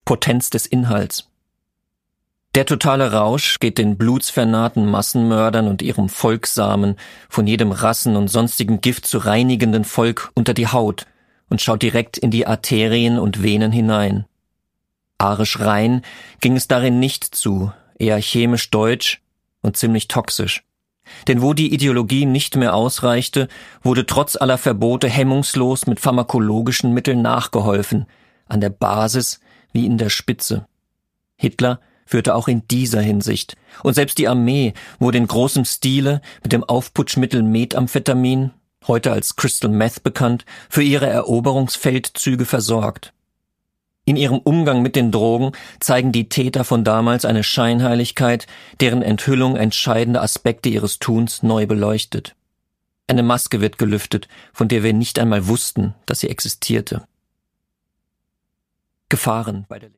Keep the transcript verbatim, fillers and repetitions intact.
Potenz des Inhalts. Der totale Rausch geht den blutsvernarrten Massenmördern und ihrem folgsamen, von jedem Rassen und sonstigen Gift zu reinigenden Volk unter die Haut und schaut direkt in die Arterien und Venen hinein. Arisch rein ging es darin nicht zu, eher chemisch deutsch und ziemlich toxisch. Denn wo die Ideologie nicht mehr ausreichte, wurde trotz aller Verbote hemmungslos mit pharmakologischen Mitteln nachgeholfen, an der Basis wie in der Spitze. Hitler führte auch in dieser Hinsicht, und selbst die Armee wurde in großem Stile mit dem Aufputschmittel Methamphetamin, heute als Crystal Meth bekannt, für ihre Eroberungsfeldzüge versorgt. In ihrem Umgang mit den Drogen zeigen die Täter von damals eine Scheinheiligkeit, deren Enthüllung entscheidende Aspekte ihres Tuns neu beleuchtet. Eine Maske wird gelüftet, von der wir nicht einmal wussten, dass sie existierte. Gefahren bei der